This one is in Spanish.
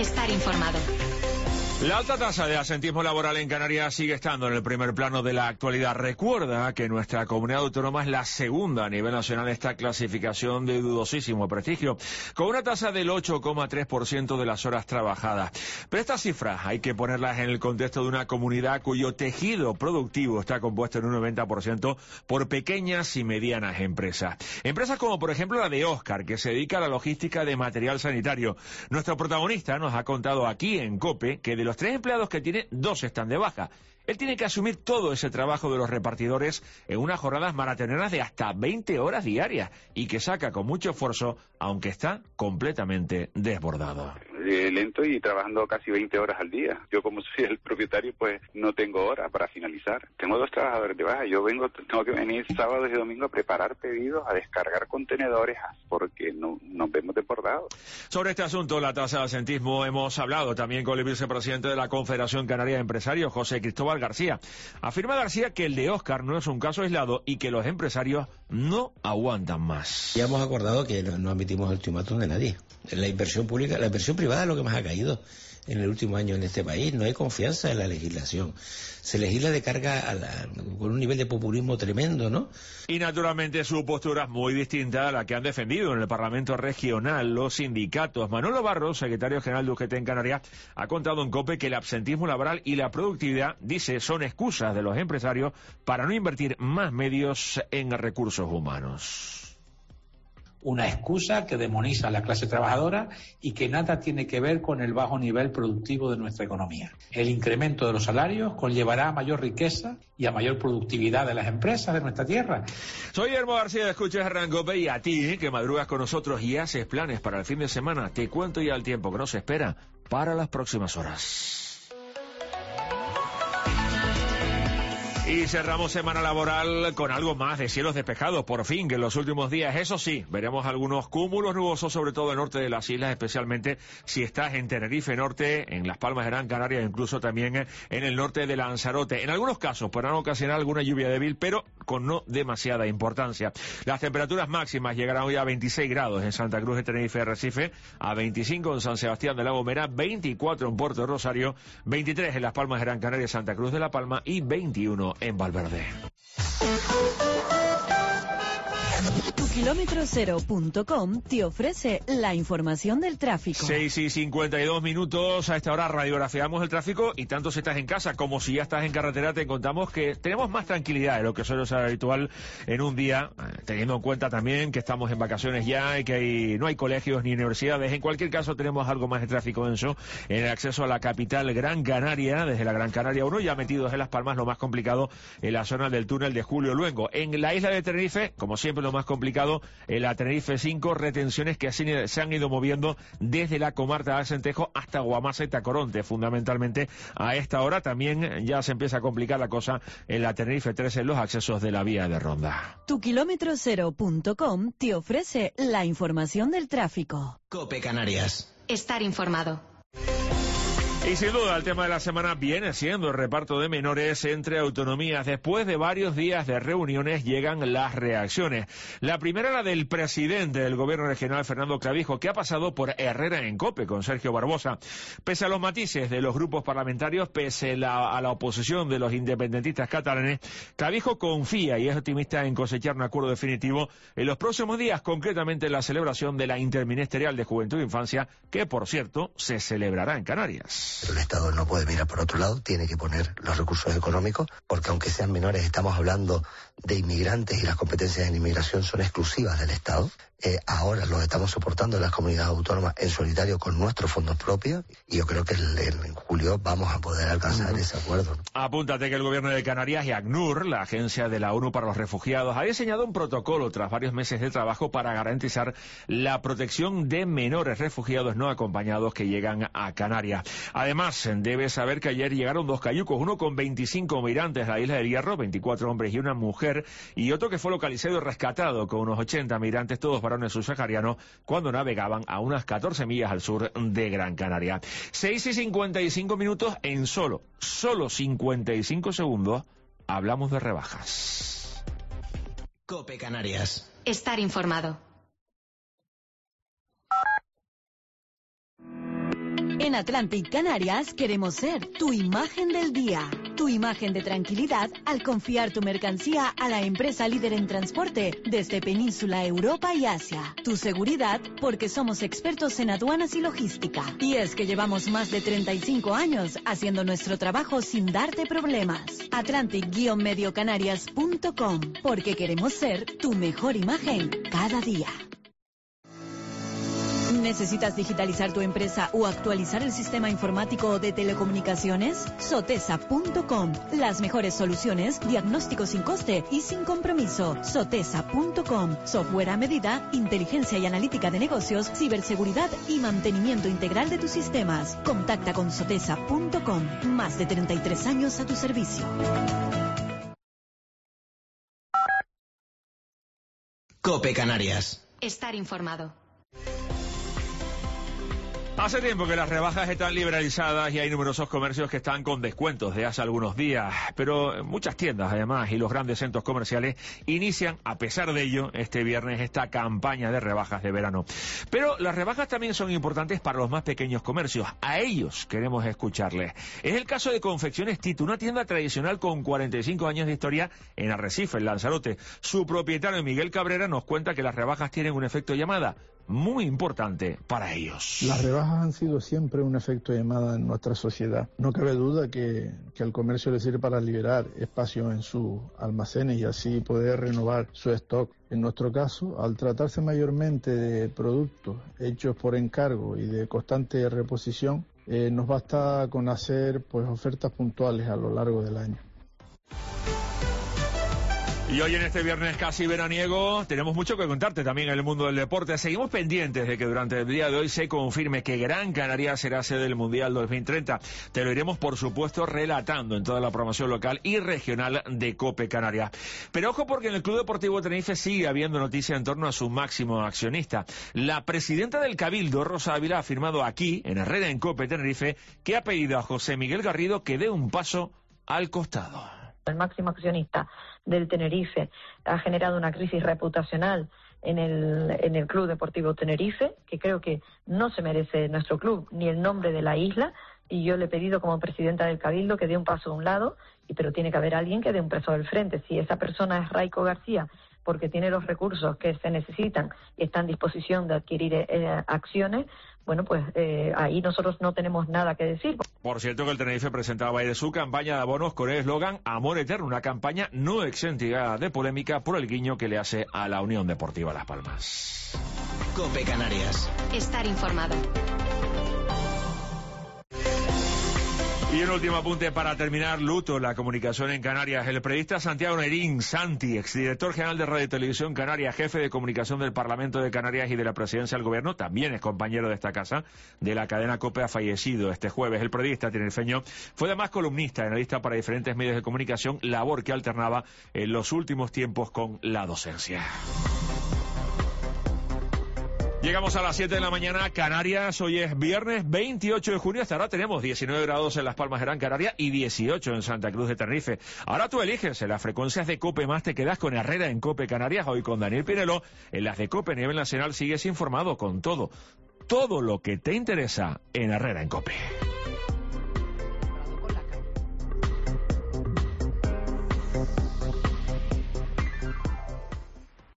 Estar informado. La alta tasa de absentismo laboral en Canarias sigue estando en el primer plano de la actualidad. Recuerda que nuestra comunidad autónoma es la segunda a nivel nacional en esta clasificación de dudosísimo prestigio, con una tasa del 8,3% de las horas trabajadas. Pero estas cifras hay que ponerlas en el contexto de una comunidad cuyo tejido productivo está compuesto en un 90% por pequeñas y medianas empresas. Empresas como por ejemplo la de Óscar, que se dedica a la logística de material sanitario. Nuestro protagonista nos ha contado aquí en COPE que de los 3 empleados que tiene, 2 están de baja. Él tiene que asumir todo ese trabajo de los repartidores en unas jornadas maratoneras de hasta 20 horas diarias y que saca con mucho esfuerzo, aunque está completamente desbordado. Lento y trabajando casi 20 horas al día. Yo como soy el propietario, pues no tengo hora para finalizar. Tengo 2 trabajadores de baja. Tengo que venir sábados y domingos a preparar pedidos, a descargar contenedores, porque nos vemos desbordados. Sobre este asunto, la tasa de absentismo, hemos hablado también con el vicepresidente de la Confederación Canaria de Empresarios, José Cristóbal García. Afirma García que el de Óscar no es un caso aislado y que los empresarios no aguantan más. Ya hemos acordado que no admitimos el ultimátum de nadie. La inversión pública, la inversión privada es lo que más ha caído en el último año en este país. No hay confianza en la legislación. Se legisla de carga con un nivel de populismo tremendo, ¿no? Y naturalmente su postura es muy distinta a la que han defendido en el Parlamento Regional los sindicatos. Manolo Barros, secretario general de UGT en Canarias, ha contado en COPE que el absentismo laboral y la productividad, dice, son excusas de los empresarios para no invertir más medios en recursos humanos. Una excusa que demoniza a la clase trabajadora y que nada tiene que ver con el bajo nivel productivo de nuestra economía. El incremento de los salarios conllevará a mayor riqueza y a mayor productividad de las empresas de nuestra tierra. Soy Guillermo García, escuchas Rancope, y a ti, que madrugas con nosotros y haces planes para el fin de semana, te cuento ya el tiempo que nos espera para las próximas horas. Y cerramos semana laboral con algo más de cielos despejados, por fin, que en los últimos días. Eso sí, veremos algunos cúmulos nubosos, sobre todo al norte de las islas, especialmente si estás en Tenerife Norte, en Las Palmas de Gran Canaria, e incluso también en el norte de Lanzarote. En algunos casos podrán ocasionar alguna lluvia débil, pero con no demasiada importancia. Las temperaturas máximas llegarán hoy a 26 grados en Santa Cruz de Tenerife y Recife, a 25 en San Sebastián de la Gomera, 24 en Puerto Rosario, 23 en Las Palmas de Gran Canaria y Santa Cruz de la Palma y 21 en Valverde. Tukilometrocero.com te ofrece la información del tráfico. 6:52. A esta hora radiografiamos el tráfico y tanto si estás en casa como si ya estás en carretera te contamos que tenemos más tranquilidad de lo que suele ser habitual en un día, teniendo en cuenta también que estamos en vacaciones ya y que no hay colegios ni universidades. En cualquier caso tenemos algo más de tráfico denso en el acceso a la capital Gran Canaria, desde la Gran Canaria 1, ya metidos en Las Palmas, lo más complicado en la zona del túnel de Julio Luengo. En la isla de Tenerife, como siempre, lo más complicado en la Tenerife 5, retenciones que se han ido moviendo desde la comarca de Acentejo hasta Guamasa y Tacoronte, fundamentalmente a esta hora. También ya se empieza a complicar la cosa en la Tenerife 13 en los accesos de la vía de Ronda. Tukilometrocero.com te ofrece la información del tráfico. COPE Canarias. Estar informado. Y sin duda el tema de la semana viene siendo el reparto de menores entre autonomías. Después de varios días de reuniones llegan las reacciones. La primera, la del presidente del gobierno regional, Fernando Clavijo, que ha pasado por Herrera en COPE con Sergio Barbosa. Pese a los matices de los grupos parlamentarios, pese a la oposición de los independentistas catalanes, Clavijo confía y es optimista en cosechar un acuerdo definitivo en los próximos días, concretamente en la celebración de la Interministerial de Juventud e Infancia, que por cierto se celebrará en Canarias. Pero el Estado no puede mirar por otro lado, tiene que poner los recursos económicos, porque aunque sean menores, estamos hablando de inmigrantes y las competencias en inmigración son exclusivas del Estado. Ahora los estamos soportando en las comunidades autónomas en solitario con nuestros fondos propios y yo creo que en julio vamos a poder alcanzar ese acuerdo, ¿no? Apúntate que el gobierno de Canarias y ACNUR, la agencia de la ONU para los refugiados, ha diseñado un protocolo tras varios meses de trabajo para garantizar la protección de menores refugiados no acompañados que llegan a Canarias. Además, debes saber que ayer llegaron 2 cayucos, uno con 25 migrantes a la isla del Hierro, 24 hombres y una mujer, y otro que fue localizado y rescatado con unos 80 migrantes, todos varones subsaharianos, cuando navegaban a unas 14 millas al sur de Gran Canaria. 6:55, en solo 55 segundos, hablamos de rebajas. COPE Canarias. Estar informado. En Atlantic Canarias queremos ser tu imagen del día, tu imagen de tranquilidad al confiar tu mercancía a la empresa líder en transporte desde Península, Europa y Asia. Tu seguridad porque somos expertos en aduanas y logística. Y es que llevamos más de 35 años haciendo nuestro trabajo sin darte problemas. Atlantic-mediocanarias.com, porque queremos ser tu mejor imagen cada día. ¿Necesitas digitalizar tu empresa o actualizar el sistema informático de telecomunicaciones? Sotesa.com. Las mejores soluciones, diagnóstico sin coste y sin compromiso. Sotesa.com. Software a medida, inteligencia y analítica de negocios, ciberseguridad y mantenimiento integral de tus sistemas. Contacta con Sotesa.com. Más de 33 años a tu servicio. COPE Canarias. Estar informado. Hace tiempo que las rebajas están liberalizadas y hay numerosos comercios que están con descuentos de hace algunos días, pero muchas tiendas además y los grandes centros comerciales inician, a pesar de ello, este viernes esta campaña de rebajas de verano. Pero las rebajas también son importantes para los más pequeños comercios, a ellos queremos escucharles. Es el caso de Confecciones Tito, una tienda tradicional con 45 años de historia en Arrecife, en Lanzarote. Su propietario Miguel Cabrera nos cuenta que las rebajas tienen un efecto llamada muy importante para ellos. Las rebajas han sido siempre un efecto llamada en nuestra sociedad. No cabe duda que al comercio le sirve para liberar espacio en sus almacenes y así poder renovar su stock. En nuestro caso, al tratarse mayormente de productos hechos por encargo y de constante reposición, nos basta con hacer ofertas puntuales a lo largo del año. Y hoy en este viernes casi veraniego tenemos mucho que contarte también en el mundo del deporte. Seguimos pendientes de que durante el día de hoy se confirme que Gran Canaria será sede del Mundial 2030. Te lo iremos, por supuesto, relatando en toda la promoción local y regional de COPE Canarias. Pero ojo, porque en el Club Deportivo Tenerife sigue habiendo noticia en torno a su máximo accionista. La presidenta del Cabildo, Rosa Ávila, ha afirmado aquí, en Herrera en COPE Tenerife, que ha pedido a José Miguel Garrido que dé un paso al costado. El máximo accionista del Tenerife ha generado una crisis reputacional en el Club Deportivo Tenerife, que creo que no se merece nuestro club ni el nombre de la isla, y yo le he pedido como presidenta del Cabildo que dé un paso a un lado, pero tiene que haber alguien que dé un paso al frente. Si esa persona es Raico García, porque tiene los recursos que se necesitan y está en disposición de adquirir acciones, bueno, ahí nosotros no tenemos nada que decir. Por cierto, que el Tenerife presentaba ayer su campaña de abonos con el eslogan Amor Eterno, una campaña no exenta de polémica por el guiño que le hace a la Unión Deportiva Las Palmas. COPE Canarias. Estar informado. Y un último apunte para terminar, luto la comunicación en Canarias. El periodista Santiago Nerín, Santi, exdirector general de Radio y Televisión Canarias, jefe de comunicación del Parlamento de Canarias y de la Presidencia del Gobierno, también es compañero de esta casa, de la cadena COPE, ha fallecido este jueves. El periodista tinerfeño fue además columnista, analista para diferentes medios de comunicación, labor que alternaba en los últimos tiempos con la docencia. Llegamos a las 7 de la mañana, Canarias. Hoy es viernes 28 de junio. Hasta ahora tenemos 19 grados en Las Palmas de Gran Canaria y 18 en Santa Cruz de Tenerife. Ahora tú eliges. En las frecuencias de COPE más te quedas con Herrera en COPE Canarias. Hoy con Daniel Pinelo. En las de COPE a nivel nacional sigues informado con todo lo que te interesa en Herrera en COPE.